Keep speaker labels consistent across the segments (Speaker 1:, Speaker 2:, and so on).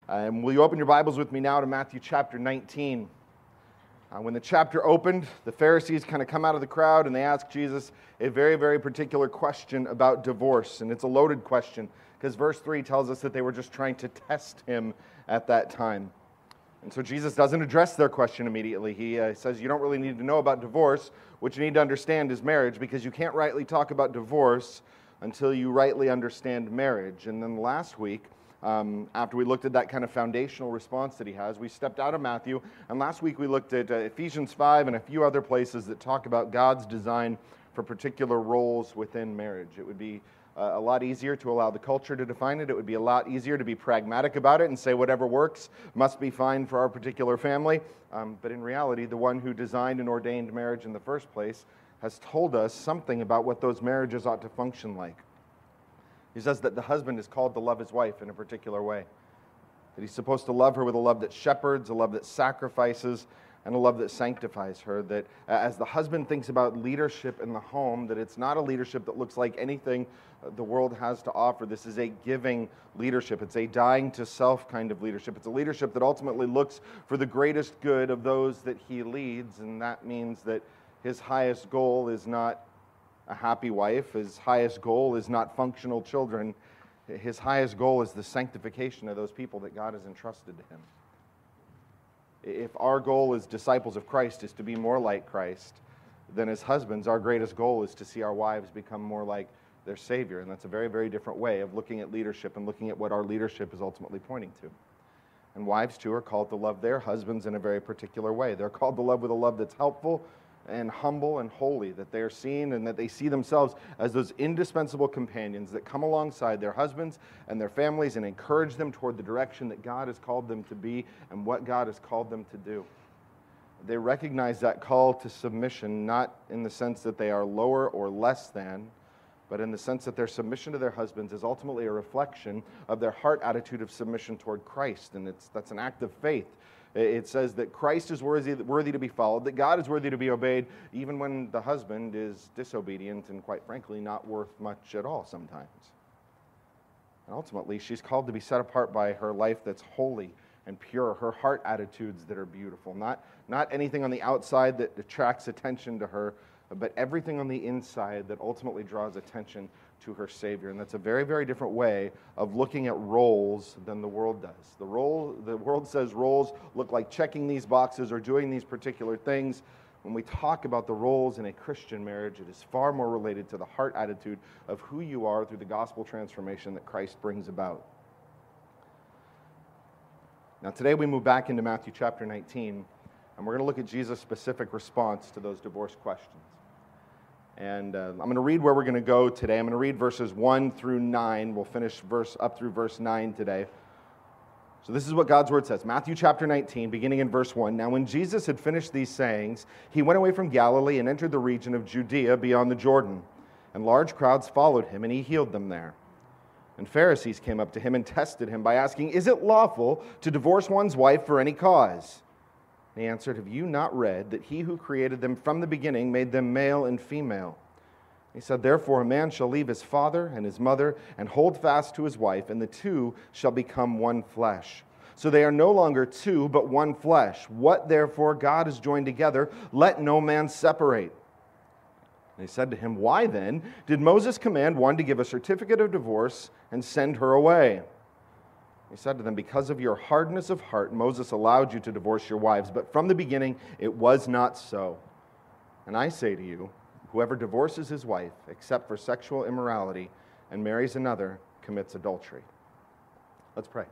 Speaker 1: Will you open your Bibles with me now to Matthew chapter 19? When the chapter opened, the Pharisees kind of come out of the crowd and they ask Jesus a very, very particular question about divorce. And it's a loaded question because verse 3 tells us that they were just trying to test him at that time. And so Jesus doesn't address their question immediately. He says, you don't really need to know about divorce. What you need to understand is marriage, because you can't rightly talk about divorce until you rightly understand marriage. And then last week, after we looked at that kind of foundational response that he has, we stepped out of Matthew, and last week we looked at Ephesians 5 and a few other places that talk about God's design for particular roles within marriage. It would be a lot easier to allow the culture to define it. It would be a lot easier to be pragmatic about it and say whatever works must be fine for our particular family. But in reality, the one who designed and ordained marriage in the first place has told us something about what those marriages ought to function like. He says that the husband is called to love his wife in a particular way. That he's supposed to love her with a love that shepherds, a love that sacrifices, and a love that sanctifies her. That as the husband thinks about leadership in the home, that it's not a leadership that looks like anything the world has to offer. This is a giving leadership. It's a dying to self kind of leadership. It's a leadership that ultimately looks for the greatest good of those that he leads, and that means that his highest goal is not a happy wife. His highest goal is not functional children. His highest goal is the sanctification of those people that God has entrusted to him. If our goal as disciples of Christ is to be more like Christ, then as husbands, our greatest goal is to see our wives become more like their Savior. And that's a very, very different way of looking at leadership and looking at what our leadership is ultimately pointing to. And wives, too, are called to love their husbands in a very particular way. They're called to love with a love that's helpful and humble and holy, that they are seen and that they see themselves as those indispensable companions that come alongside their husbands and their families and encourage them toward the direction that God has called them to be and what God has called them to do. They recognize that call to submission, not in the sense that they are lower or less than, but in the sense that their submission to their husbands is ultimately a reflection of their heart attitude of submission toward Christ, and that's an act of faith. It says that Christ is worthy to be followed, that God is worthy to be obeyed, even when the husband is disobedient and, quite frankly, not worth much at all sometimes. And ultimately, she's called to be set apart by her life that's holy and pure, her heart attitudes that are beautiful, not anything on the outside that attracts attention to her, but everything on the inside that ultimately draws attention to her Savior. And that's a very, very different way of looking at roles than the world does. The world says roles look like checking these boxes or doing these particular things. When we talk about the roles in a Christian marriage, it is far more related to the heart attitude of who you are through the gospel transformation that Christ brings about. Now today we move back into Matthew chapter 19, and we're going to look at Jesus' specific response to those divorce questions. And I'm going to read where we're going to go today. I'm going to read verses 1 through 9. We'll finish up through verse 9 today. So this is what God's word says. Matthew chapter 19, beginning in verse 1. Now when Jesus had finished these sayings, he went away from Galilee and entered the region of Judea beyond the Jordan. And large crowds followed him, and he healed them there. And Pharisees came up to him and tested him by asking, "Is it lawful to divorce one's wife for any cause?" And he answered, "Have you not read that he who created them from the beginning made them male and female?" He said, "Therefore a man shall leave his father and his mother and hold fast to his wife, and the two shall become one flesh. So they are no longer two, but one flesh. What therefore God has joined together, let no man separate." And they said to him, "Why then did Moses command one to give a certificate of divorce and send her away?" He said to them, "Because of your hardness of heart, Moses allowed you to divorce your wives, but from the beginning it was not so. And I say to you, whoever divorces his wife, except for sexual immorality, and marries another, commits adultery." Let's pray.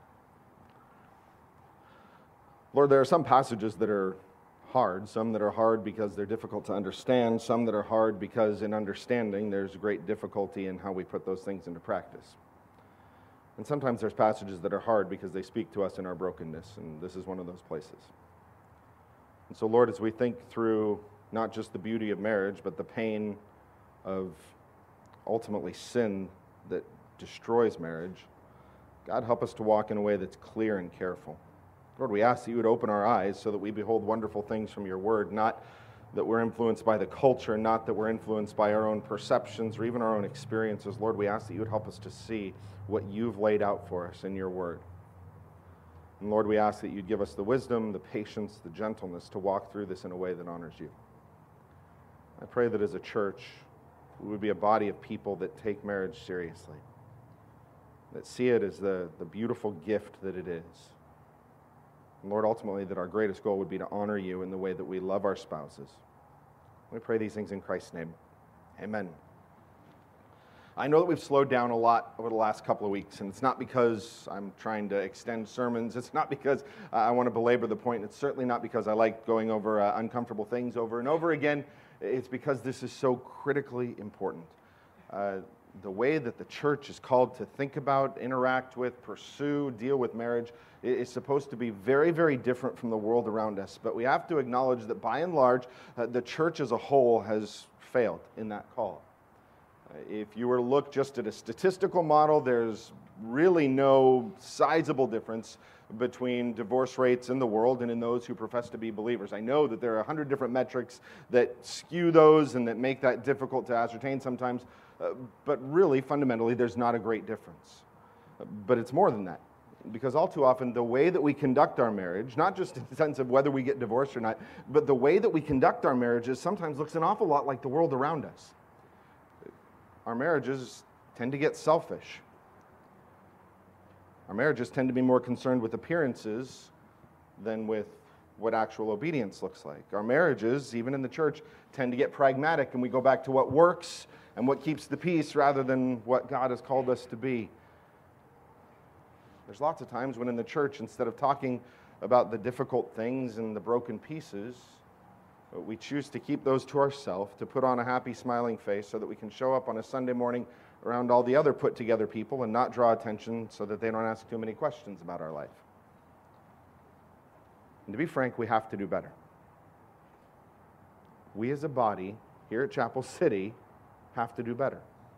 Speaker 1: Lord, there are some passages that are hard, some that are hard because they're difficult to understand, some that are hard because in understanding there's great difficulty in how we put those things into practice. And sometimes there's passages that are hard because they speak to us in our brokenness, and this is one of those places. And so, Lord, as we think through not just the beauty of marriage, but the pain of ultimately sin that destroys marriage, God, help us to walk in a way that's clear and careful. Lord, we ask that you would open our eyes so that we behold wonderful things from your word, not that we're influenced by the culture, not that we're influenced by our own perceptions or even our own experiences. Lord, we ask that you would help us to see what you've laid out for us in your word. And Lord, we ask that you'd give us the wisdom, the patience, the gentleness to walk through this in a way that honors you. I pray that as a church, we would be a body of people that take marriage seriously, that see it as the beautiful gift that it is. And Lord, ultimately, that our greatest goal would be to honor you in the way that we love our spouses. We pray these things in Christ's name. Amen. I know that we've slowed down a lot over the last couple of weeks, and it's not because I'm trying to extend sermons. It's not because I want to belabor the point. It's certainly not because I like going over uncomfortable things over and over again. It's because this is so critically important. The way that the church is called to think about, interact with, pursue, deal with marriage is supposed to be very, very different from the world around us. But we have to acknowledge that by and large, the church as a whole has failed in that call. If you were to look just at a statistical model, there's really no sizable difference between divorce rates in the world and in those who profess to be believers. I know that there are 100 different metrics that skew those and that make that difficult to ascertain sometimes, but really, fundamentally, there's not a great difference. But it's more than that, because all too often, the way that we conduct our marriage, not just in the sense of whether we get divorced or not, but the way that we conduct our marriages sometimes looks an awful lot like the world around us. Our marriages tend to get selfish. Our marriages tend to be more concerned with appearances than with what actual obedience looks like. Our marriages, even in the church, tend to get pragmatic, and we go back to what works and what keeps the peace rather than what God has called us to be. There's lots of times when in the church, instead of talking about the difficult things and the broken pieces, we choose to keep those to ourselves, to put on a happy, smiling face so that we can show up on a Sunday morning around all the other put-together people and not draw attention so that they don't ask too many questions about our life. And to be frank, we have to do better. We as a body here at Chapel City have to do better.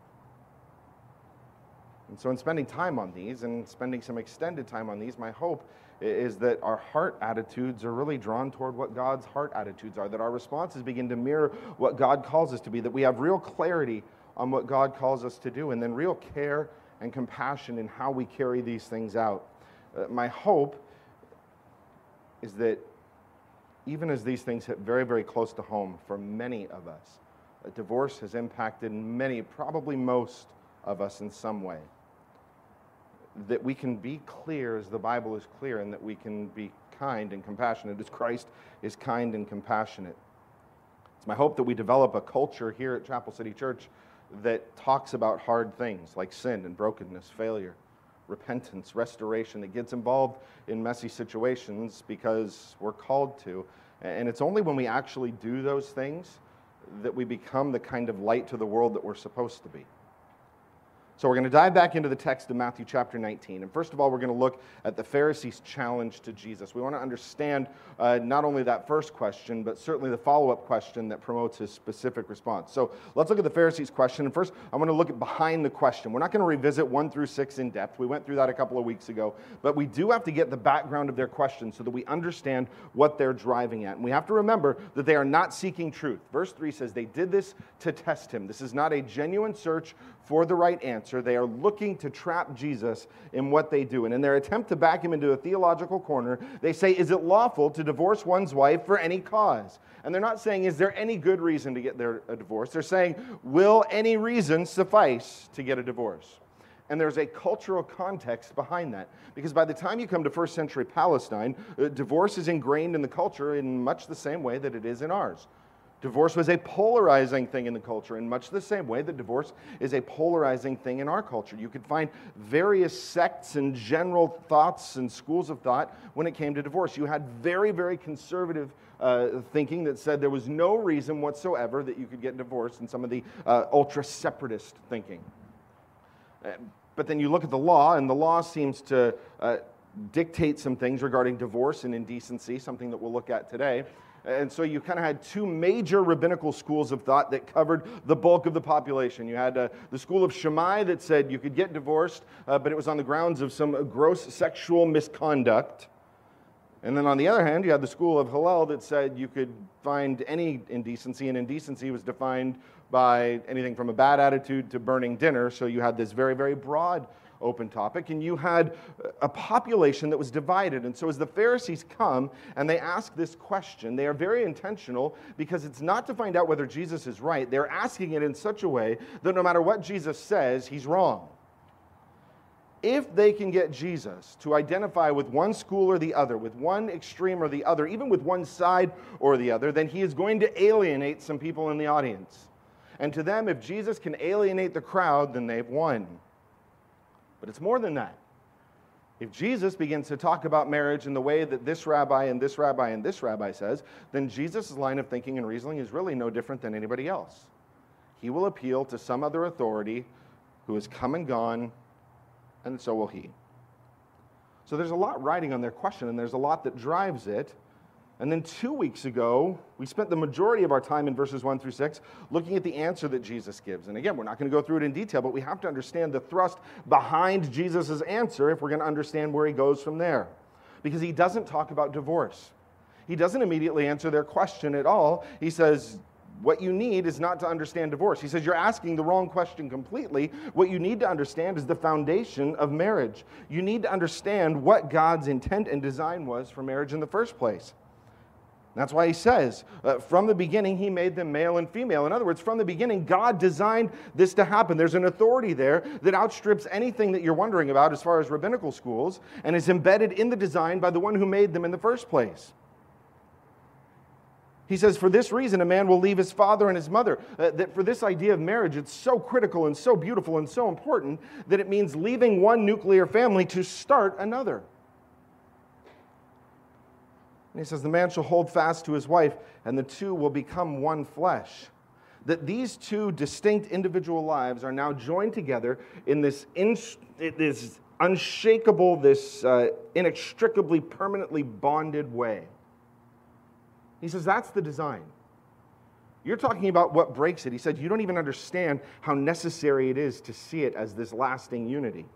Speaker 1: And so in spending time on these and spending some extended time on these, my hope is that our heart attitudes are really drawn toward what God's heart attitudes are, that our responses begin to mirror what God calls us to be, that we have real clarity on what God calls us to do, and then real care and compassion in how we carry these things out. My hope is that even as these things hit very, very close to home for many of us, divorce has impacted many, probably most of us in some way, that we can be clear as the Bible is clear, and that we can be kind and compassionate as Christ is kind and compassionate. It's my hope that we develop a culture here at Chapel City Church that talks about hard things like sin and brokenness, failure, repentance, restoration, that gets involved in messy situations because we're called to. And it's only when we actually do those things that we become the kind of light to the world that we're supposed to be. So we're going to dive back into the text of Matthew chapter 19. And first of all, we're going to look at the Pharisees' challenge to Jesus. We want to understand not only that first question, but certainly the follow-up question that promotes his specific response. So let's look at the Pharisees' question. And first, I want to look at behind the question. We're not going to revisit 1 through 6 in depth. We went through that a couple of weeks ago. But we do have to get the background of their question so that we understand what they're driving at. And we have to remember that they are not seeking truth. Verse 3 says they did this to test him. This is not a genuine search for the right answer. They are looking to trap Jesus in what they do. And in their attempt to back him into a theological corner, they say, is it lawful to divorce one's wife for any cause? And they're not saying, is there any good reason to get a divorce? They're saying, will any reason suffice to get a divorce? And there's a cultural context behind that. Because by the time you come to first century Palestine, divorce is ingrained in the culture in much the same way that it is in ours. Divorce was a polarizing thing in the culture in much the same way that divorce is a polarizing thing in our culture. You could find various sects and general thoughts and schools of thought when it came to divorce. You had very, very conservative thinking that said there was no reason whatsoever that you could get divorced, and some of the ultra-separatist thinking. But then you look at the law, and the law seems to dictate some things regarding divorce and indecency, something that we'll look at today. And so you kind of had two major rabbinical schools of thought that covered the bulk of the population. You had the school of Shammai that said you could get divorced, but it was on the grounds of some gross sexual misconduct. And then on the other hand, you had the school of Hillel that said you could find any indecency, and indecency was defined by anything from a bad attitude to burning dinner. So you had this very, very broad open topic, and you had a population that was divided. And so as the Pharisees come and they ask this question, they are very intentional because it's not to find out whether Jesus is right. They're asking it in such a way that no matter what Jesus says, he's wrong. If they can get Jesus to identify with one school or the other, with one extreme or the other, even with one side or the other, then he is going to alienate some people in the audience. And to them, if Jesus can alienate the crowd, then they've won. But it's more than that. If Jesus begins to talk about marriage in the way that this rabbi and this rabbi and this rabbi says, then Jesus' line of thinking and reasoning is really no different than anybody else. He will appeal to some other authority who has come and gone, and so will he. So there's a lot riding on their question, and there's a lot that drives it. And then 2 weeks ago, we spent the majority of our time in verses 1 through 6 looking at the answer that Jesus gives. And again, we're not going to go through it in detail, but we have to understand the thrust behind Jesus' answer if we're going to understand where he goes from there. Because he doesn't talk about divorce. He doesn't immediately answer their question at all. He says, what you need is not to understand divorce. He says, you're asking the wrong question completely. What you need to understand is the foundation of marriage. You need to understand what God's intent and design was for marriage in the first place. That's why he says, from the beginning, he made them male and female. In other words, from the beginning, God designed this to happen. There's an authority there that outstrips anything that you're wondering about as far as rabbinical schools and is embedded in the design by the one who made them in the first place. He says, for this reason, a man will leave his father and his mother. That for this idea of marriage, it's so critical and so beautiful and so important that it means leaving one nuclear family to start another. And he says, the man shall hold fast to his wife, and the two will become one flesh. That these two distinct individual lives are now joined together in this unshakable, this inextricably, permanently bonded way. He says, that's the design. You're talking about what breaks it. He said, you don't even understand how necessary it is to see it as this lasting unity.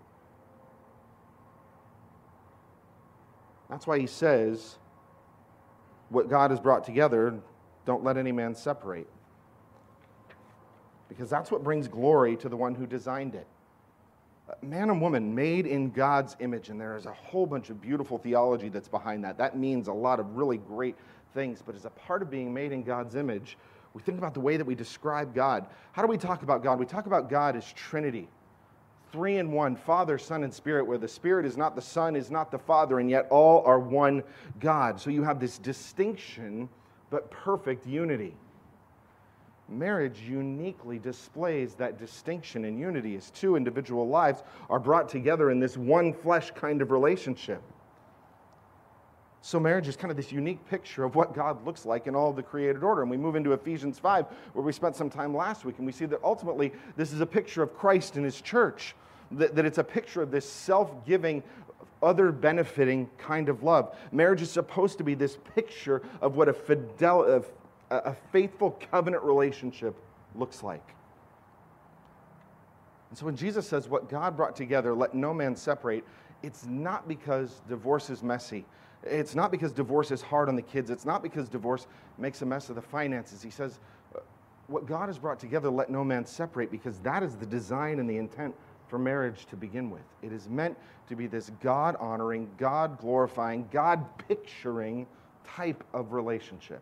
Speaker 1: That's why he says, what God has brought together, don't let any man separate. Because that's what brings glory to the one who designed it. Man and woman made in God's image, and there is a whole bunch of beautiful theology that's behind that. That means a lot of really great things, but as a part of being made in God's image, we think about the way that we describe God. How do we talk about God? We talk about God as Trinity. 3 in 1, Father, Son, and Spirit, where the Spirit is not the Son, is not the Father, and yet all are one God. So you have this distinction, but perfect unity. Marriage uniquely displays that distinction and unity as two individual lives are brought together in this one flesh kind of relationship. So marriage is kind of this unique picture of what God looks like in all of the created order. And we move into Ephesians 5, where we spent some time last week, and we see that ultimately this is a picture of Christ and his church, that it's a picture of this self-giving, other-benefiting kind of love. Marriage is supposed to be this picture of what a faithful covenant relationship looks like. And so when Jesus says, what God brought together, let no man separate, it's not because divorce is messy. It's not because divorce is hard on the kids. It's not because divorce makes a mess of the finances. He says, what God has brought together, let no man separate, because that is the design and the intent for marriage to begin with. It is meant to be this God-honoring, God-glorifying, God-picturing type of relationship.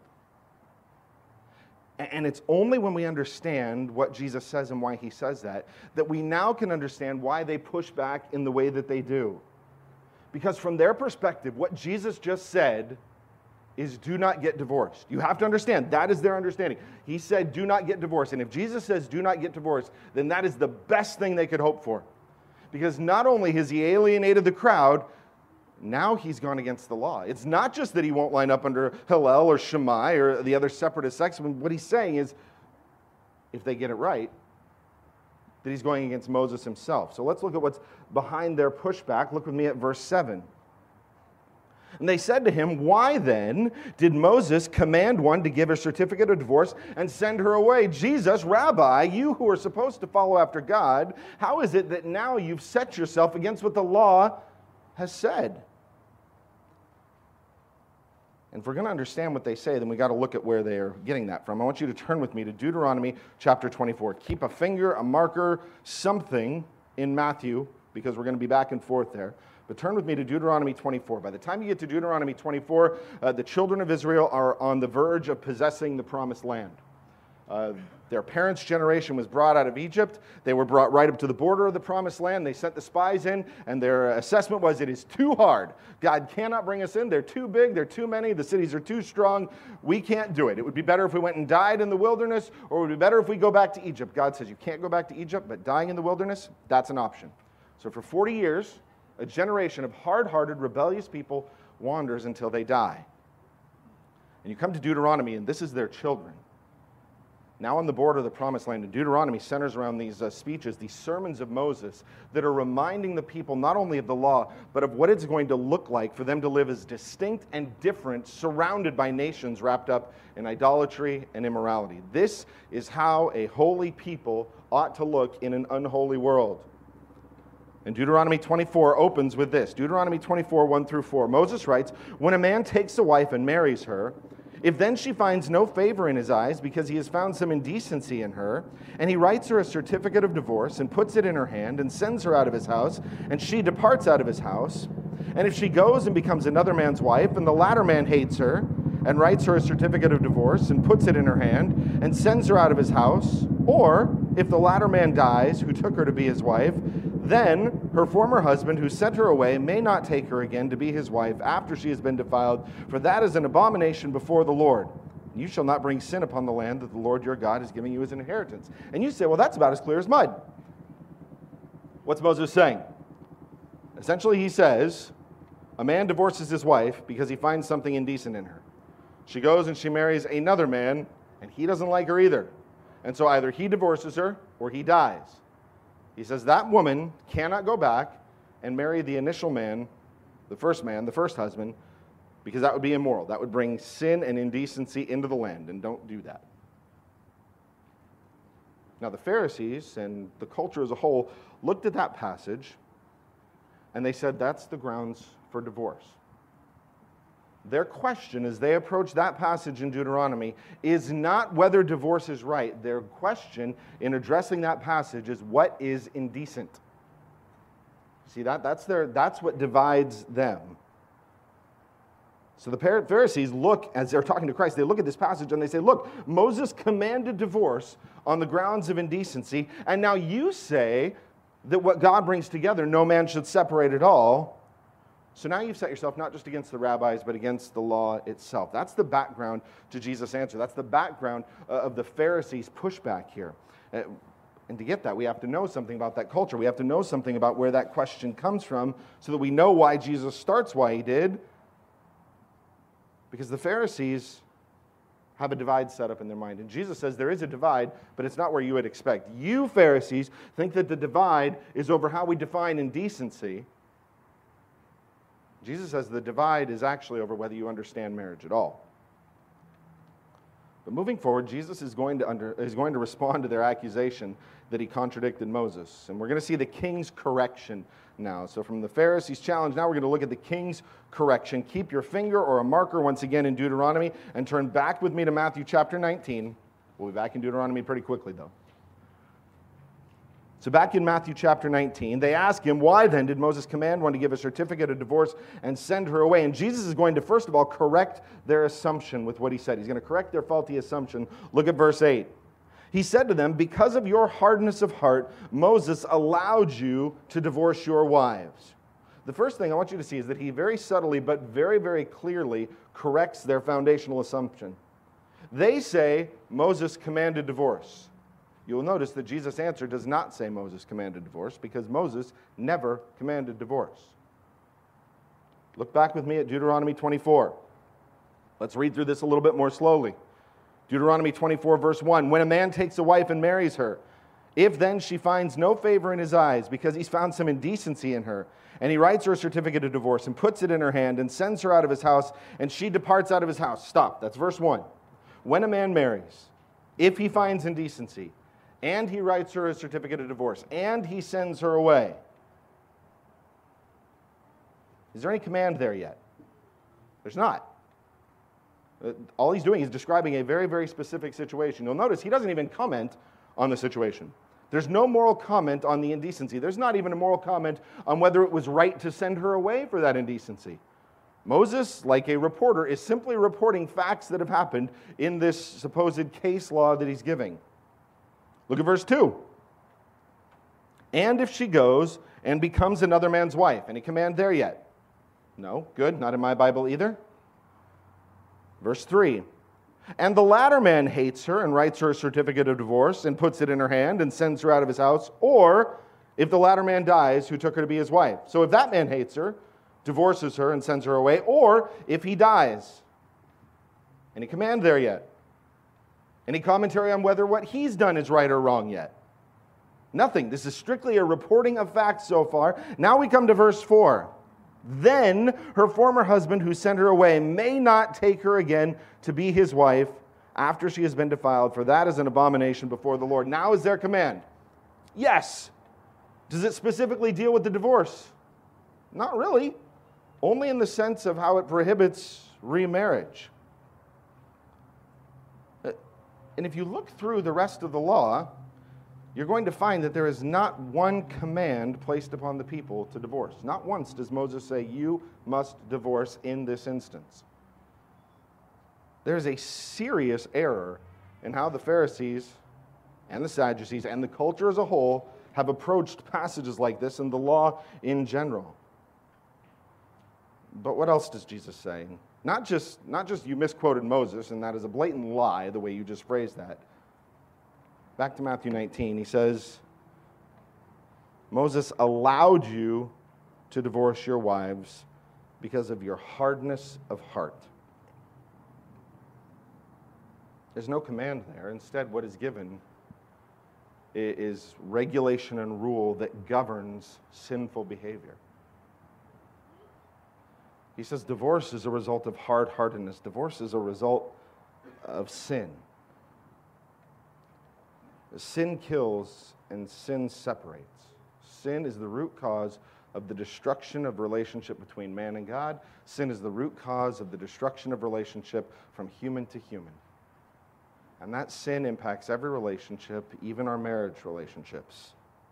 Speaker 1: And it's only when we understand what Jesus says and why he says that we now can understand why they push back in the way that they do. Because from their perspective, what Jesus just said is do not get divorced. You have to understand, that is their understanding. He said do not get divorced. And if Jesus says do not get divorced, then that is the best thing they could hope for. Because not only has he alienated the crowd, now he's gone against the law. It's not just that he won't line up under Hillel or Shammai or the other separatist sects. What he's saying is, if they get it right, that he's going against Moses himself. So let's look at what's behind their pushback. Look with me at verse 7. And they said to him, why then did Moses command one to give a certificate of divorce and send her away? Jesus, Rabbi, you who are supposed to follow after God, how is it that now you've set yourself against what the law has said? And if we're going to understand what they say, then we got to look at where they are getting that from. I want you to turn with me to Deuteronomy chapter 24. Keep a finger, a marker, something in Matthew because we're going to be back and forth there. But turn with me to Deuteronomy 24. By the time you get to Deuteronomy 24, the children of Israel are on the verge of possessing the promised land. Their parents' generation was brought out of Egypt. They were brought right up to the border of the promised land. They sent the spies in, and their assessment was, it is too hard. God cannot bring us in. They're too big. They're too many. The cities are too strong. We can't do it. It would be better if we went and died in the wilderness, or it would be better if we go back to Egypt. God says you can't go back to Egypt, but dying in the wilderness, that's an option. So for 40 years, a generation of hard-hearted, rebellious people wanders until they die. And you come to Deuteronomy, and this is their children. Now on the border of the promised land, and Deuteronomy centers around these speeches, these sermons of Moses that are reminding the people not only of the law, but of what it's going to look like for them to live as distinct and different, surrounded by nations wrapped up in idolatry and immorality. This is how a holy people ought to look in an unholy world. And Deuteronomy 24 opens with this. Deuteronomy 24, 1 through 4. Moses writes, "When a man takes a wife and marries her, if then she finds no favor in his eyes because he has found some indecency in her, and he writes her a certificate of divorce and puts it in her hand and sends her out of his house, and she departs out of his house, and if she goes and becomes another man's wife, and the latter man hates her and writes her a certificate of divorce and puts it in her hand and sends her out of his house, or if the latter man dies who took her to be his wife, then her former husband who sent her away may not take her again to be his wife after she has been defiled, for that is an abomination before the Lord. You shall not bring sin upon the land that the Lord your God is giving you as an inheritance." And you say, well, that's about as clear as mud. What's Moses saying? Essentially, he says, a man divorces his wife because he finds something indecent in her. She goes and she marries another man, and he doesn't like her either. And so either he divorces her or he dies. He says that woman cannot go back and marry the initial man, the first husband, because that would be immoral. That would bring sin and indecency into the land, and don't do that. Now the Pharisees and the culture as a whole looked at that passage, and they said that's the grounds for divorce. Their question as they approach that passage in Deuteronomy is not whether divorce is right. Their question in addressing that passage is what is indecent. See, that's what divides them. So the Pharisees look, as they're talking to Christ, they look at this passage and they say, look, Moses commanded divorce on the grounds of indecency, and now you say that what God brings together, no man should separate at all. So now you've set yourself not just against the rabbis, but against the law itself. That's the background to Jesus' answer. That's the background of the Pharisees' pushback here. And to get that, we have to know something about that culture. We have to know something about where that question comes from so that we know why Jesus starts why he did. Because the Pharisees have a divide set up in their mind. And Jesus says there is a divide, but it's not where you would expect. You, Pharisees, think that the divide is over how we define indecency. Jesus says the divide is actually over whether you understand marriage at all. But moving forward, Jesus is going to respond to their accusation that he contradicted Moses. And we're going to see the king's correction now. So from the Pharisees' challenge, now we're going to look at the king's correction. Keep your finger or a marker once again in Deuteronomy and turn back with me to Matthew chapter 19. We'll be back in Deuteronomy pretty quickly, though. So back in Matthew chapter 19, they ask him, why then did Moses command one to give a certificate of divorce and send her away? And Jesus is going to, first of all, correct their assumption with what he said. He's going to correct their faulty assumption. Look at verse 8. He said to them, because of your hardness of heart, Moses allowed you to divorce your wives. The first thing I want you to see is that he very subtly but very, very clearly corrects their foundational assumption. They say Moses commanded divorce. You'll notice that Jesus' answer does not say Moses commanded divorce because Moses never commanded divorce. Look back with me at Deuteronomy 24. Let's read through this a little bit more slowly. Deuteronomy 24, verse 1. When a man takes a wife and marries her, if then she finds no favor in his eyes because he's found some indecency in her, and he writes her a certificate of divorce and puts it in her hand and sends her out of his house, and she departs out of his house. Stop. That's verse 1. When a man marries, if he finds indecency, and he writes her a certificate of divorce, and he sends her away. Is there any command there yet? There's not. All he's doing is describing a very, very specific situation. You'll notice he doesn't even comment on the situation. There's no moral comment on the indecency. There's not even a moral comment on whether it was right to send her away for that indecency. Moses, like a reporter, is simply reporting facts that have happened in this supposed case law that he's giving. Look at verse 2. And if she goes and becomes another man's wife. Any command there yet? No, good, not in my Bible either. Verse 3. And the latter man hates her and writes her a certificate of divorce and puts it in her hand and sends her out of his house. Or if the latter man dies who took her to be his wife. So if that man hates her, divorces her and sends her away, or if he dies. Any command there yet? Any commentary on whether what he's done is right or wrong yet? Nothing. This is strictly a reporting of facts so far. Now we come to verse 4. Then her former husband who sent her away may not take her again to be his wife after she has been defiled, for that is an abomination before the Lord. Now is their command? Yes. Does it specifically deal with the divorce? Not really. Only in the sense of how it prohibits remarriage. And if you look through the rest of the law, you're going to find that there is not one command placed upon the people to divorce. Not once does Moses say, you must divorce in this instance. There's a serious error in how the Pharisees and the Sadducees and the culture as a whole have approached passages like this and the law in general. But what else does Jesus say? Not just you misquoted Moses, and that is a blatant lie, the way you just phrased that. Back to Matthew 19, he says, Moses allowed you to divorce your wives because of your hardness of heart. There's no command there. Instead, what is given is regulation and rule that governs sinful behavior. He says divorce is a result of hard-heartedness. Divorce is a result of sin. Sin kills and sin separates. Sin is the root cause of the destruction of relationship between man and God. Sin is the root cause of the destruction of relationship from human to human. And that sin impacts every relationship, even our marriage relationships.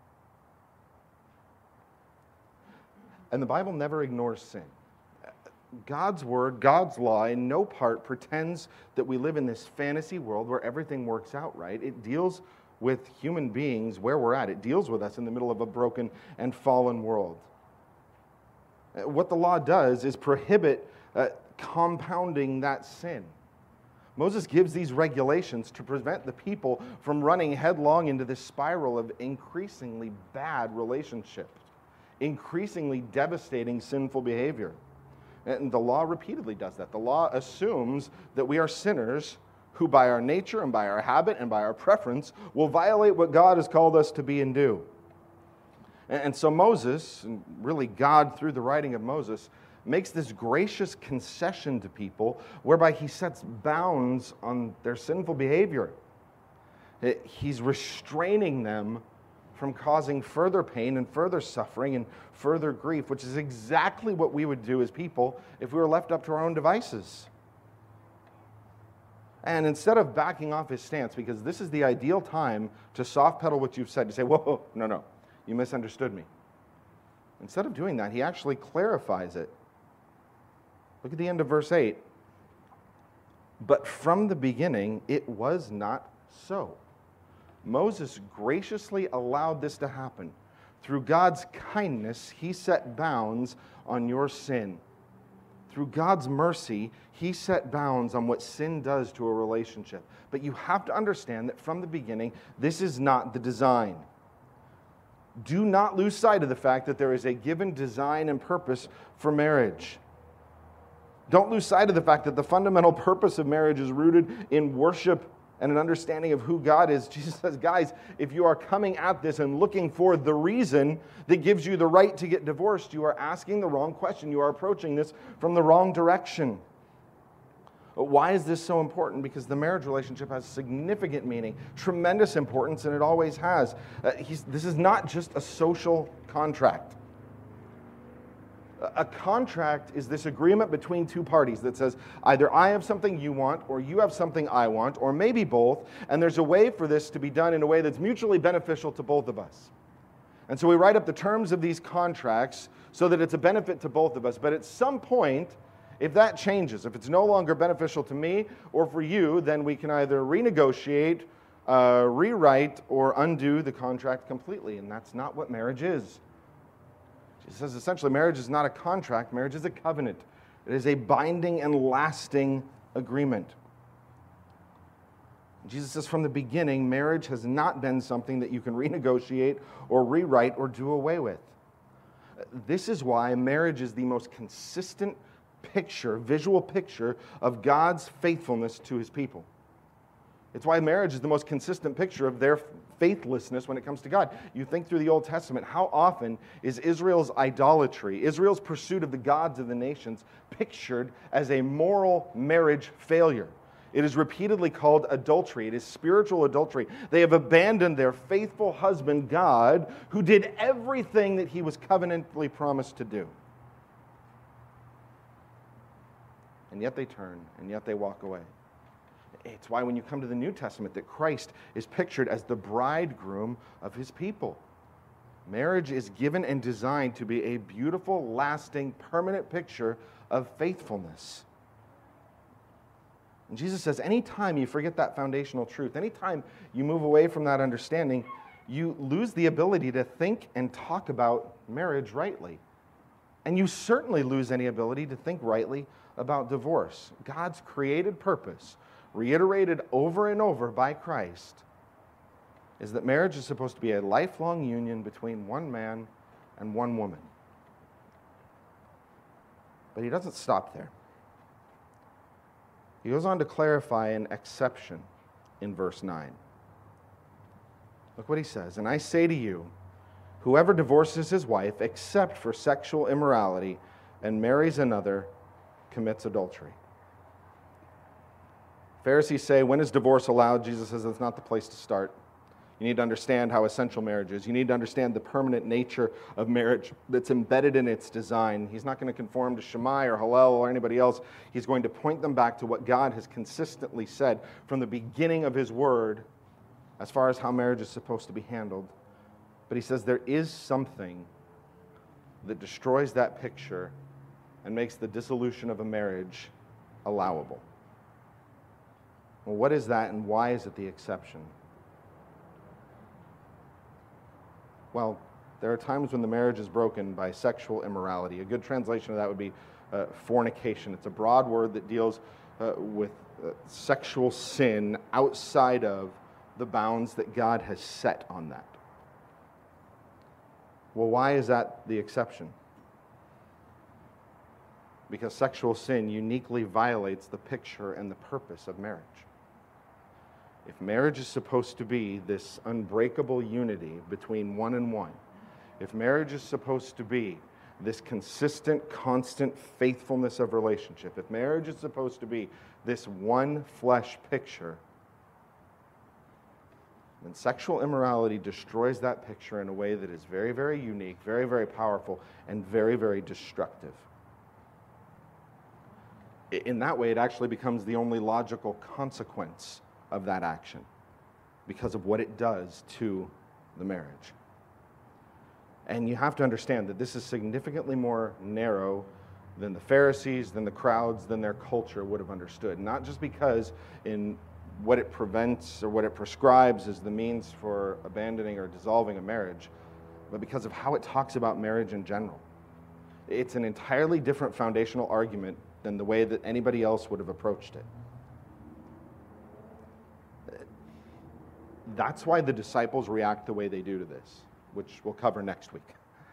Speaker 1: And the Bible never ignores sin. God's word, God's law, in no part pretends that we live in this fantasy world where everything works out right. It deals with human beings where we're at. It deals with us in the middle of a broken and fallen world. What the law does is prohibit compounding that sin. Moses gives these regulations to prevent the people from running headlong into this spiral of increasingly bad relationships, increasingly devastating sinful behavior. And the law repeatedly does that. The law assumes that we are sinners who by our nature and by our habit and by our preference will violate what God has called us to be and do. And so Moses, and really God through the writing of Moses, makes this gracious concession to people whereby he sets bounds on their sinful behavior. He's restraining them from causing further pain and further suffering and further grief, which is exactly what we would do as people if we were left up to our own devices. And instead of backing off his stance, because this is the ideal time to soft pedal what you've said, to say, whoa, no, you misunderstood me. Instead of doing that, he actually clarifies it. Look at the end of verse 8. But from the beginning, it was not so. Moses graciously allowed this to happen. Through God's kindness, he set bounds on your sin. Through God's mercy, he set bounds on what sin does to a relationship. But you have to understand that from the beginning, this is not the design. Do not lose sight of the fact that there is a given design and purpose for marriage. Don't lose sight of the fact that the fundamental purpose of marriage is rooted in worship and an understanding of who God is. Jesus says, guys, if you are coming at this and looking for the reason that gives you the right to get divorced, you are asking the wrong question. You are approaching this from the wrong direction. Why is this so important? Because the marriage relationship has significant meaning, tremendous importance, and it always has. This is not just a social contract. A contract is this agreement between two parties that says either I have something you want, or you have something I want, or maybe both, and there's a way for this to be done in a way that's mutually beneficial to both of us. And so we write up the terms of these contracts so that it's a benefit to both of us. But at some point, if that changes, if it's no longer beneficial to me or for you, then we can either renegotiate, rewrite, or undo the contract completely. And that's not what marriage is. Jesus says essentially marriage is not a contract, marriage is a covenant. It is a binding and lasting agreement. Jesus says from the beginning, marriage has not been something that you can renegotiate or rewrite or do away with. This is why marriage is the most consistent picture, visual picture of God's faithfulness to his people. It's why marriage is the most consistent picture of their faithlessness when it comes to God. You think through the Old Testament, how often is Israel's idolatry, Israel's pursuit of the gods of the nations, pictured as a moral marriage failure? It is repeatedly called adultery. It is spiritual adultery. They have abandoned their faithful husband, God, who did everything that he was covenantally promised to do. And yet they turn, and yet they walk away. It's why when you come to the New Testament that Christ is pictured as the bridegroom of his people. Marriage is given and designed to be a beautiful, lasting, permanent picture of faithfulness. And Jesus says anytime you forget that foundational truth, anytime you move away from that understanding, you lose the ability to think and talk about marriage rightly. And you certainly lose any ability to think rightly about divorce. God's created purpose, reiterated over and over by Christ, is that marriage is supposed to be a lifelong union between one man and one woman. But he doesn't stop there. He goes on to clarify an exception in verse 9. Look what he says. And I say to you, whoever divorces his wife except for sexual immorality and marries another commits adultery. Pharisees say, when is divorce allowed? Jesus says that's not the place to start. You need to understand how essential marriage is. You need to understand the permanent nature of marriage that's embedded in its design. He's not going to conform to Shammai or Hillel or anybody else. He's going to point them back to what God has consistently said from the beginning of his word as far as how marriage is supposed to be handled. But he says there is something that destroys that picture and makes the dissolution of a marriage allowable. Well, what is that and why is it the exception? Well, there are times when the marriage is broken by sexual immorality. A good translation of that would be fornication. It's a broad word that deals with sexual sin outside of the bounds that God has set on that. Well, why is that the exception? Because sexual sin uniquely violates the picture and the purpose of marriage. If marriage is supposed to be this unbreakable unity between one and one, if marriage is supposed to be this consistent, constant faithfulness of relationship, if marriage is supposed to be this one flesh picture, then sexual immorality destroys that picture in a way that is very, very unique, very, very powerful, and very, very destructive. In that way, it actually becomes the only logical consequence of that action because of what it does to the marriage. And you have to understand that this is significantly more narrow than the Pharisees, than the crowds, than their culture would have understood. Not just because in what it prevents or what it prescribes as the means for abandoning or dissolving a marriage, but because of how it talks about marriage in general. It's an entirely different foundational argument than the way that anybody else would have approached it. That's why the disciples react the way they do to this, which we'll cover next week.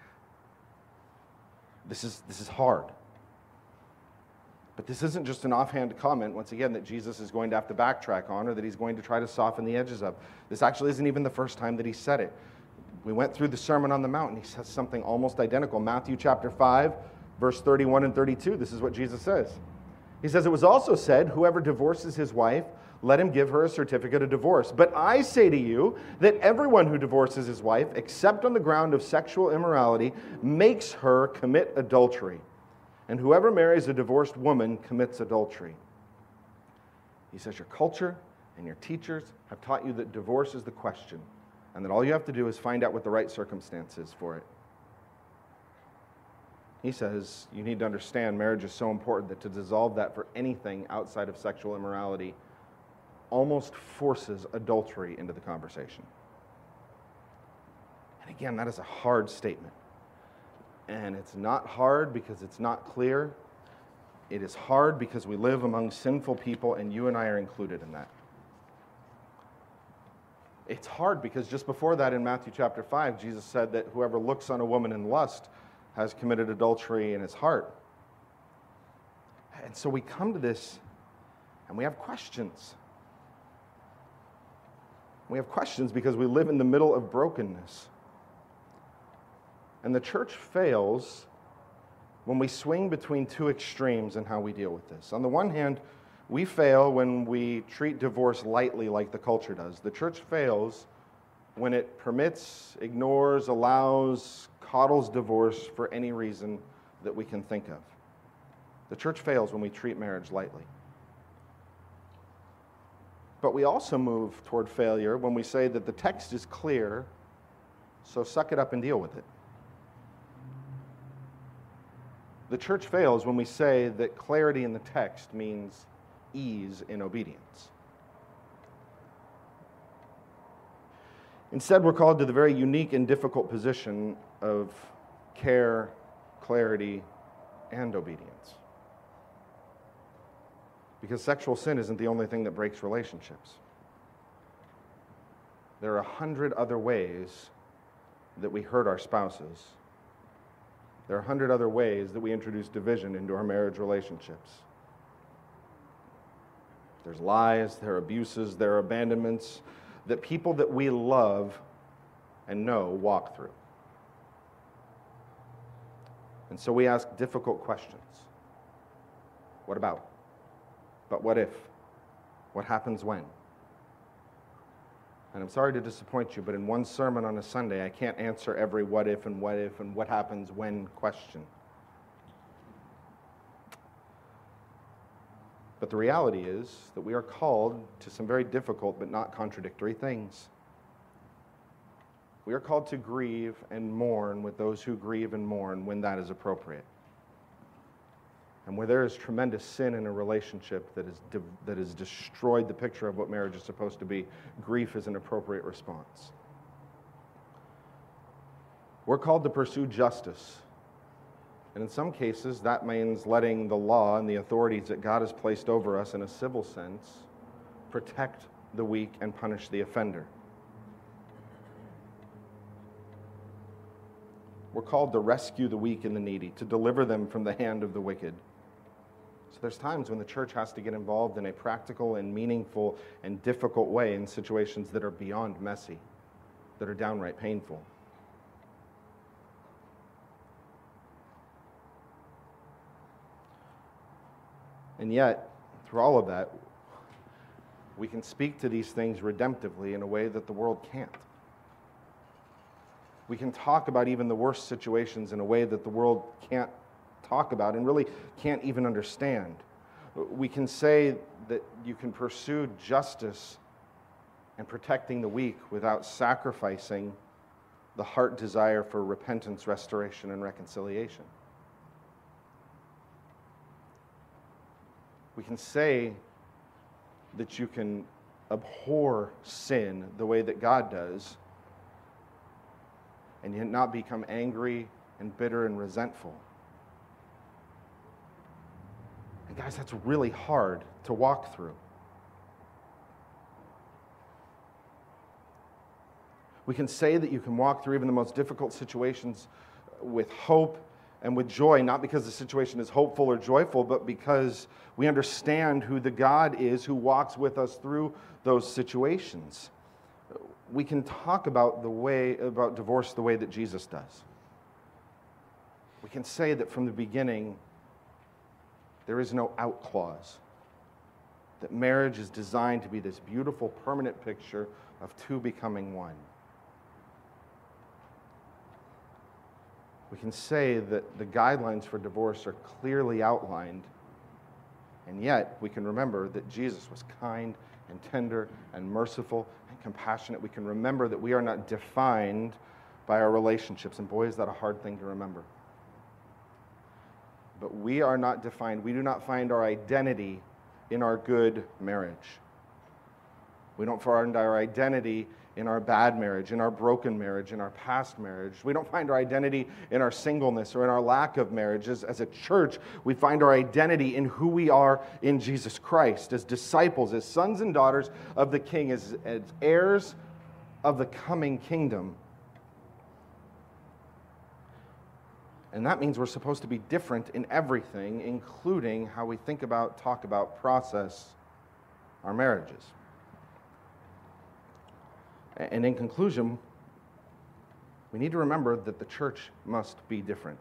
Speaker 1: This is hard. But this isn't just an offhand comment, once again, that Jesus is going to have to backtrack on or that he's going to try to soften the edges of. This actually isn't even the first time that he said it. We went through the Sermon on the Mount, and he says something almost identical. Matthew chapter 5, verse 31 and 32, this is what Jesus says. He says, it was also said, whoever divorces his wife, let him give her a certificate of divorce. But I say to you that everyone who divorces his wife, except on the ground of sexual immorality, makes her commit adultery. And whoever marries a divorced woman commits adultery. He says, your culture and your teachers have taught you that divorce is the question, and that all you have to do is find out what the right circumstance is for it. He says, you need to understand marriage is so important that to dissolve that for anything outside of sexual immorality almost forces adultery into the conversation. And again, that is a hard statement. And it's not hard because it's not clear. It is hard because we live among sinful people, and you and I are included in that. It's hard because just before that in Matthew chapter 5, Jesus said that whoever looks on a woman in lust has committed adultery in his heart. And so we come to this and we have questions. We have questions because we live in the middle of brokenness. And the church fails when we swing between two extremes in how we deal with this. On the one hand, we fail when we treat divorce lightly like the culture does. The church fails when it permits, ignores, allows, coddles divorce for any reason that we can think of. The church fails when we treat marriage lightly. But we also move toward failure when we say that the text is clear, so suck it up and deal with it. The church fails when we say that clarity in the text means ease in obedience. Instead, we're called to the very unique and difficult position of care, clarity, and obedience. Because sexual sin isn't the only thing that breaks relationships. There are 100 other ways that we hurt our spouses. There are 100 other ways that we introduce division into our marriage relationships. There's lies, there are abuses, there are abandonments that people that we love and know walk through. And so we ask difficult questions. What about? But what if? What happens when? And I'm sorry to disappoint you, but in one sermon on a Sunday, I can't answer every what if and what happens when question. But the reality is that we are called to some very difficult but not contradictory things. We are called to grieve and mourn with those who grieve and mourn when that is appropriate. And where there is tremendous sin in a relationship that has destroyed the picture of what marriage is supposed to be, grief is an appropriate response. We're called to pursue justice. And in some cases, that means letting the law and the authorities that God has placed over us in a civil sense protect the weak and punish the offender. We're called to rescue the weak and the needy, to deliver them from the hand of the wicked. So there's times when the church has to get involved in a practical and meaningful and difficult way in situations that are beyond messy, that are downright painful. And yet, through all of that, we can speak to these things redemptively in a way that the world can't. We can talk about even the worst situations in a way that the world can't talk about and really can't even understand. We can say that you can pursue justice and protecting the weak without sacrificing the heart desire for repentance, restoration, and reconciliation. We can say that you can abhor sin the way that God does and yet not become angry and bitter and resentful. And guys, that's really hard to walk through. We can say that you can walk through even the most difficult situations with hope and with joy, not because the situation is hopeful or joyful, but because we understand who the God is who walks with us through those situations. We can talk about divorce the way that Jesus does. We can say that from the beginning, There is no out clause. That marriage is designed to be this beautiful, permanent picture of two becoming one. We can say that the guidelines for divorce are clearly outlined, and yet we can remember that Jesus was kind and tender and merciful and compassionate. We can remember that we are not defined by our relationships, and boy, is that a hard thing to remember. But we are not defined. We do not find our identity in our good marriage. We don't find our identity in our bad marriage, in our broken marriage, in our past marriage. We don't find our identity in our singleness or in our lack of marriage. As a church, we find our identity in who we are in Jesus Christ, as disciples, as sons and daughters of the King, as heirs of the coming kingdom. And that means we're supposed to be different in everything, including how we think about, talk about, process our marriages. And in conclusion, we need to remember that the church must be different.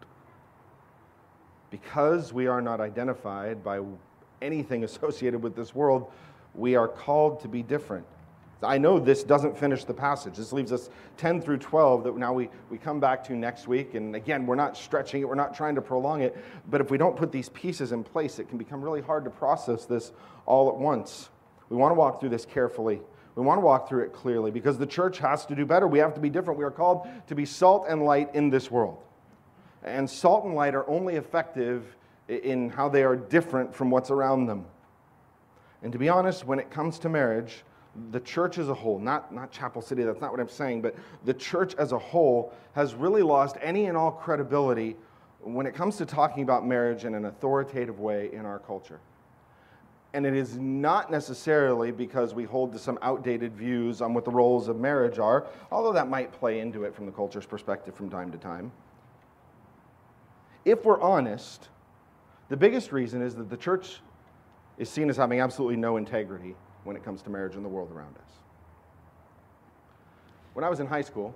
Speaker 1: Because we are not identified by anything associated with this world, we are called to be different. I know this doesn't finish the passage. This leaves us 10 through 12 that now we come back to next week. And again, we're not stretching it. We're not trying to prolong it. But if we don't put these pieces in place, it can become really hard to process this all at once. We want to walk through this carefully. We want to walk through it clearly because the church has to do better. We have to be different. We are called to be salt and light in this world. And salt and light are only effective in how they are different from what's around them. And to be honest, when it comes to marriage, the church as a whole, not Chapel City, that's not what I'm saying, but the church as a whole has really lost any and all credibility when it comes to talking about marriage in an authoritative way in our culture. And it is not necessarily because we hold to some outdated views on what the roles of marriage are, although that might play into it from the culture's perspective from time to time. If we're honest, the biggest reason is that the church is seen as having absolutely no integrity when it comes to marriage in the world around us. When I was in high school,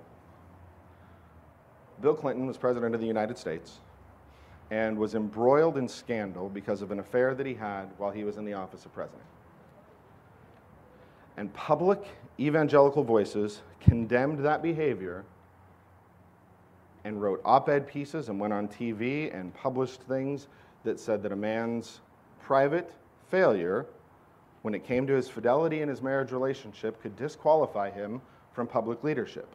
Speaker 1: Bill Clinton was president of the United States and was embroiled in scandal because of an affair that he had while he was in the office of president. And public evangelical voices condemned that behavior and wrote op-ed pieces and went on TV and published things that said that a man's private failure when it came to his fidelity in his marriage relationship could disqualify him from public leadership.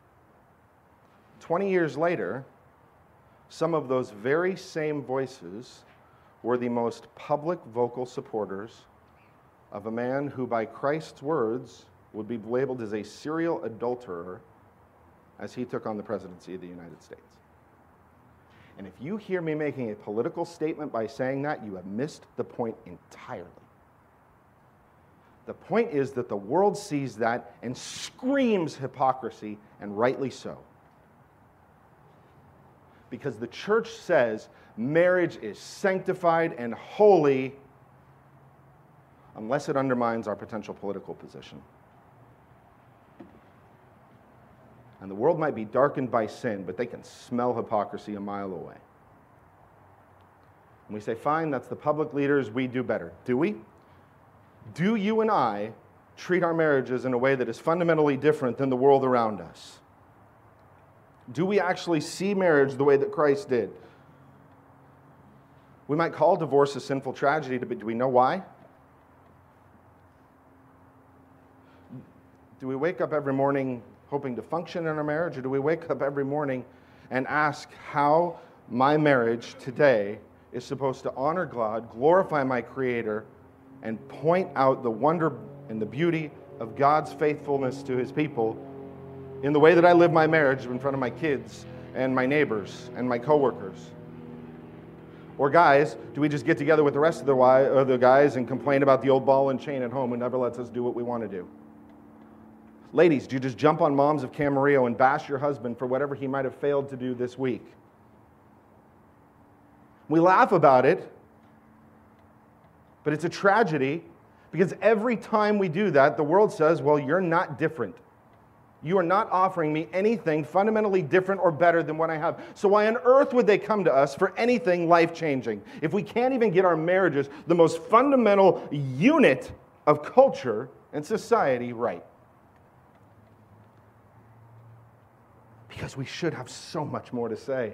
Speaker 1: 20 years later, some of those very same voices were the most public vocal supporters of a man who, by Christ's words, would be labeled as a serial adulterer as he took on the presidency of the United States. And if you hear me making a political statement by saying that, you have missed the point entirely. The point is that the world sees that and screams hypocrisy, and rightly so. Because the church says marriage is sanctified and holy unless it undermines our potential political position. And the world might be darkened by sin, but they can smell hypocrisy a mile away. And we say, fine, that's the public leaders, we do better. Do we? Do you and I treat our marriages in a way that is fundamentally different than the world around us? Do we actually see marriage the way that Christ did? We might call divorce a sinful tragedy, but do we know why? Do we wake up every morning hoping to function in our marriage, or do we wake up every morning and ask how my marriage today is supposed to honor God, glorify my Creator, and point out the wonder and the beauty of God's faithfulness to His people in the way that I live my marriage in front of my kids and my neighbors and my coworkers? Or guys, do we just get together with the rest of the guys and complain about the old ball and chain at home who never lets us do what we want to do? Ladies, do you just jump on Moms of Camarillo and bash your husband for whatever he might have failed to do this week? We laugh about it, but it's a tragedy because every time we do that, the world says, well, you're not different. You are not offering me anything fundamentally different or better than what I have. So why on earth would they come to us for anything life-changing? If we can't even get our marriages, the most fundamental unit of culture and society, right? Because we should have so much more to say.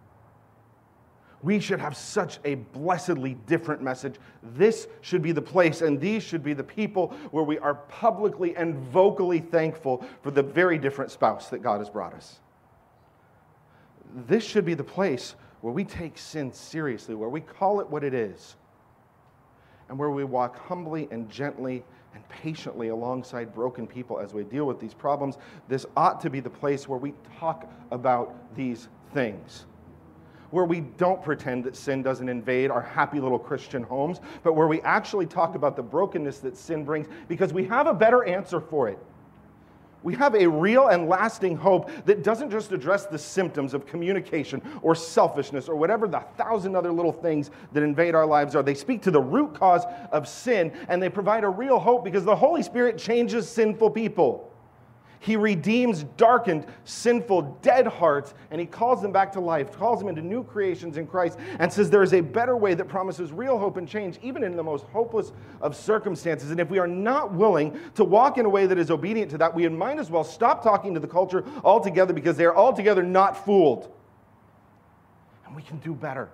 Speaker 1: We should have such a blessedly different message. This should be the place, and these should be the people where we are publicly and vocally thankful for the very different spouse that God has brought us. This should be the place where we take sin seriously, where we call it what it is, and where we walk humbly and gently and patiently alongside broken people as we deal with these problems. This ought to be the place where we talk about these things, where we don't pretend that sin doesn't invade our happy little Christian homes, but where we actually talk about the brokenness that sin brings, because we have a better answer for it. We have a real and lasting hope that doesn't just address the symptoms of communication or selfishness or whatever the 1,000 other little things that invade our lives are. They speak to the root cause of sin, and they provide a real hope because the Holy Spirit changes sinful people. He redeems darkened, sinful, dead hearts, and He calls them back to life, calls them into new creations in Christ, and says there is a better way that promises real hope and change, even in the most hopeless of circumstances. And if we are not willing to walk in a way that is obedient to that, we might as well stop talking to the culture altogether, because they are altogether not fooled. And we can do better.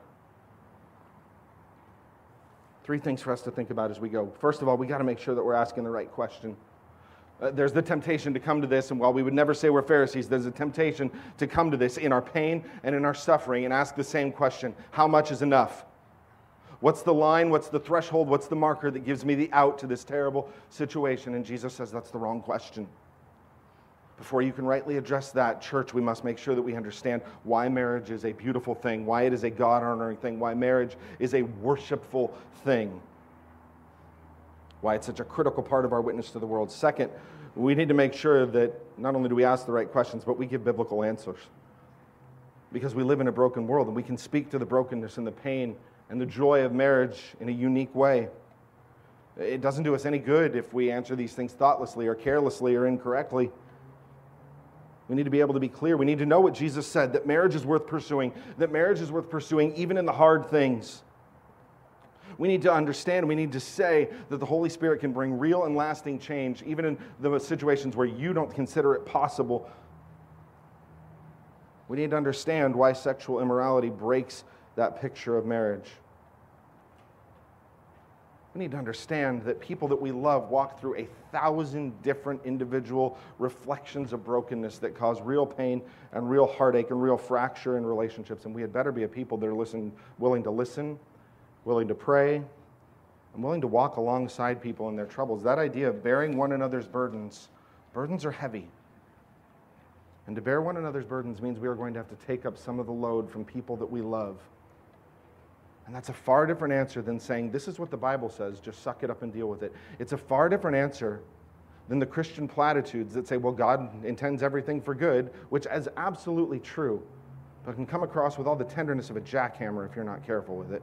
Speaker 1: 3 things for us to think about as we go. First of all, we got to make sure that we're asking the right question. There's the temptation to come to this, and while we would never say we're Pharisees, there's a temptation to come to this in our pain and in our suffering and ask the same question: how much is enough? What's the line? What's the threshold? What's the marker that gives me the out to this terrible situation? And Jesus says that's the wrong question. Before you can rightly address that, church, we must make sure that we understand why marriage is a beautiful thing, why it is a God-honoring thing, why marriage is a worshipful thing, why it's such a critical part of our witness to the world. Second, we need to make sure that not only do we ask the right questions, but we give biblical answers. Because we live in a broken world, and we can speak to the brokenness and the pain and the joy of marriage in a unique way. It doesn't do us any good if we answer these things thoughtlessly or carelessly or incorrectly. We need to be able to be clear. We need to know what Jesus said, that marriage is worth pursuing, even in the hard things. We need to understand, we need to say that the Holy Spirit can bring real and lasting change, even in the situations where you don't consider it possible. We need to understand why sexual immorality breaks that picture of marriage. We need to understand that people that we love walk through 1,000 different individual reflections of brokenness that cause real pain and real heartache and real fracture in relationships. And we had better be a people that are willing to listen, willing to pray, and willing to walk alongside people in their troubles. That idea of bearing one another's burdens are heavy. And to bear one another's burdens means we are going to have to take up some of the load from people that we love. And that's a far different answer than saying, this is what the Bible says, just suck it up and deal with it. It's a far different answer than the Christian platitudes that say, well, God intends everything for good, which is absolutely true, but can come across with all the tenderness of a jackhammer if you're not careful with it.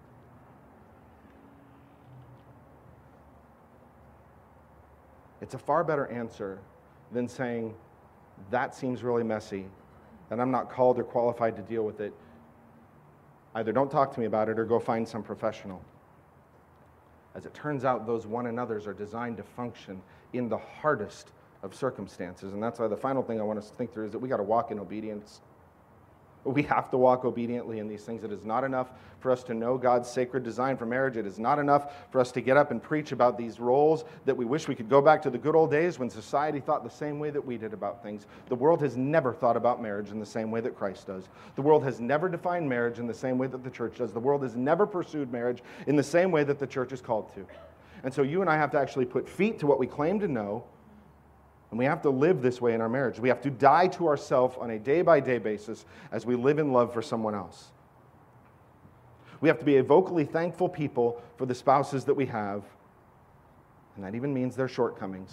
Speaker 1: It's a far better answer than saying, that seems really messy, and I'm not called or qualified to deal with it. Either don't talk to me about it or go find some professional. As it turns out, those one another's are designed to function in the hardest of circumstances. And that's why the final thing I want us to think through is that we got to walk in obedience. We have to walk obediently in these things. It is not enough for us to know God's sacred design for marriage. It is not enough for us to get up and preach about these roles that we wish we could go back to the good old days when society thought the same way that we did about things. The world has never thought about marriage in the same way that Christ does. The world has never defined marriage in the same way that the church does. The world has never pursued marriage in the same way that the church is called to. And so you and I have to actually put feet to what we claim to know. And we have to live this way in our marriage. We have to die to ourselves on a day-by-day basis as we live in love for someone else. We have to be a vocally thankful people for the spouses that we have, and that even means their shortcomings.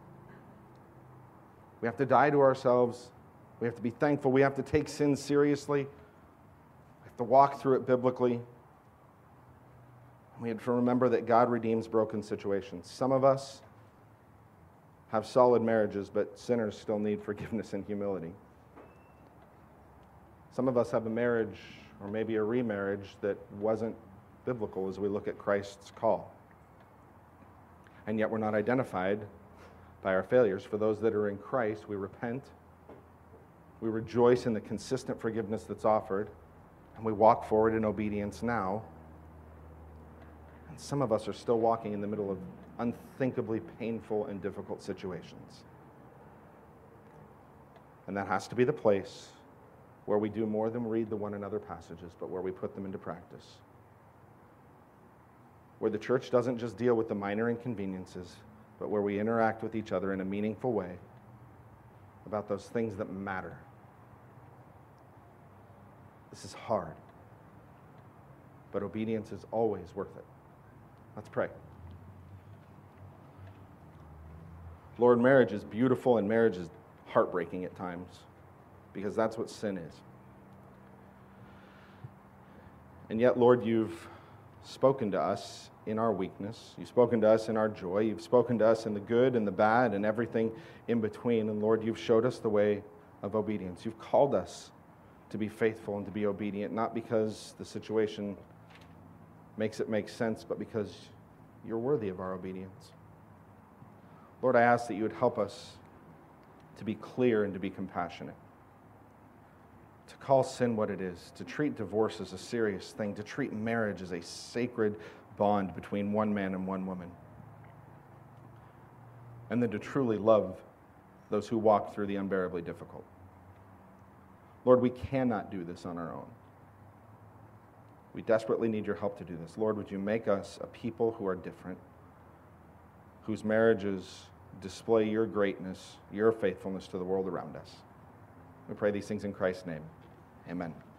Speaker 1: We have to die to ourselves. We have to be thankful. We have to take sin seriously. We have to walk through it biblically. We have to remember that God redeems broken situations. Some of us, have solid marriages, but sinners still need forgiveness and humility. Some of us have a marriage or maybe a remarriage that wasn't biblical as we look at Christ's call. And yet we're not identified by our failures. For those that are in Christ, we repent, we rejoice in the consistent forgiveness that's offered, and we walk forward in obedience now. And some of us are still walking in the middle of unthinkably painful and difficult situations. And that has to be the place where we do more than read the one another passages, but where we put them into practice. Where the church doesn't just deal with the minor inconveniences, but where we interact with each other in a meaningful way about those things that matter. This is hard, but obedience is always worth it. Let's pray. Lord, marriage is beautiful and marriage is heartbreaking at times because that's what sin is. And yet, Lord, you've spoken to us in our weakness. You've spoken to us in our joy. You've spoken to us in the good and the bad and everything in between. And Lord, you've showed us the way of obedience. You've called us to be faithful and to be obedient, not because the situation makes it make sense, but because you're worthy of our obedience. Lord, I ask that you would help us to be clear and to be compassionate, to call sin what it is, to treat divorce as a serious thing, to treat marriage as a sacred bond between one man and one woman, and then to truly love those who walk through the unbearably difficult. Lord, we cannot do this on our own. We desperately need your help to do this. Lord, would you make us a people who are different, whose marriages display your greatness, your faithfulness to the world around us. We pray these things in Christ's name. Amen.